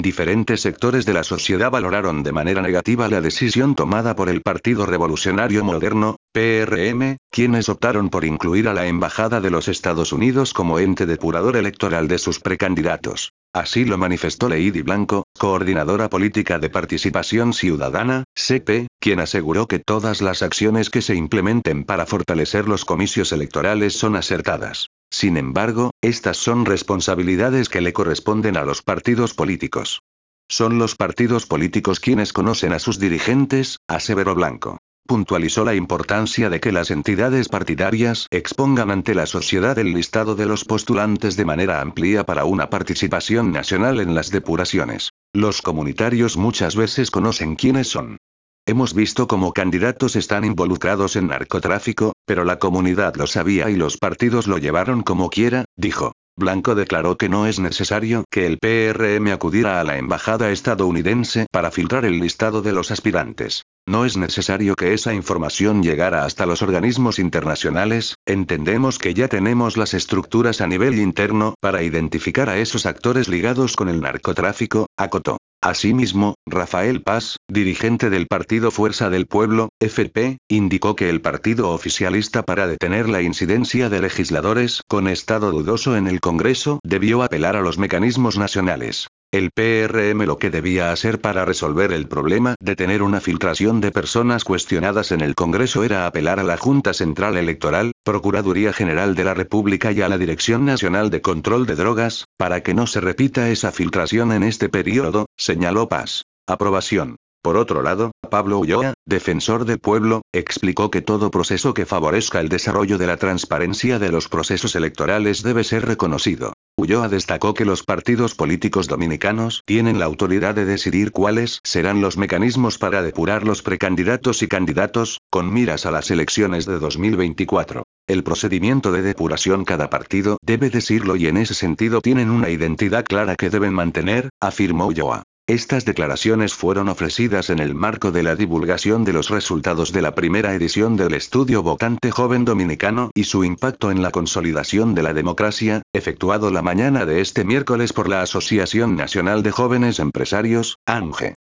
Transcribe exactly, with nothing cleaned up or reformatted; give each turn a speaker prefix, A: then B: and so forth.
A: Diferentes sectores de la sociedad valoraron de manera negativa la decisión tomada por el Partido Revolucionario Moderno, P R M, quienes optaron por incluir a la Embajada de los Estados Unidos como ente depurador electoral de sus precandidatos. Así lo manifestó Leidy Blanco, coordinadora política de Participación Ciudadana, C P, quien aseguró que todas las acciones que se implementen para fortalecer los comicios electorales son acertadas. Sin embargo, estas son responsabilidades que le corresponden a los partidos políticos. Son los partidos políticos quienes conocen a sus dirigentes, aseveró Blanco. Puntualizó la importancia de que las entidades partidarias expongan ante la sociedad el listado de los postulantes de manera amplia para una participación nacional en las depuraciones. Los comunitarios muchas veces conocen quiénes son. Hemos visto cómo candidatos están involucrados en narcotráfico, pero la comunidad lo sabía y los partidos lo llevaron como quiera, dijo. Blanco declaró que no es necesario que el P R M acudiera a la embajada estadounidense para filtrar el listado de los aspirantes. No es necesario que esa información llegara hasta los organismos internacionales, entendemos que ya tenemos las estructuras a nivel interno para identificar a esos actores ligados con el narcotráfico, acotó. Asimismo, Rafael Paz, dirigente del partido Fuerza del Pueblo, F P, indicó que el partido oficialista para detener la incidencia de legisladores con estado dudoso en el Congreso debió apelar a los mecanismos nacionales. El P R M lo que debía hacer para resolver el problema de tener una filtración de personas cuestionadas en el Congreso era apelar a la Junta Central Electoral, Procuraduría General de la República y a la Dirección Nacional de Control de Drogas, para que no se repita esa filtración en este periodo, señaló Paz. Aprobación. Por otro lado, Pablo Ulloa, defensor del pueblo, explicó que todo proceso que favorezca el desarrollo de la transparencia de los procesos electorales debe ser reconocido. Ulloa destacó que los partidos políticos dominicanos tienen la autoridad de decidir cuáles serán los mecanismos para depurar los precandidatos y candidatos, con miras a las elecciones de dos mil veinticuatro. El procedimiento de depuración cada partido debe decirlo y en ese sentido tienen una identidad clara que deben mantener, afirmó Ulloa. Estas declaraciones fueron ofrecidas en el marco de la divulgación de los resultados de la primera edición del estudio Votante Joven Dominicano y su impacto en la consolidación de la democracia, efectuado la mañana de este miércoles por la Asociación Nacional de Jóvenes Empresarios, A N G E.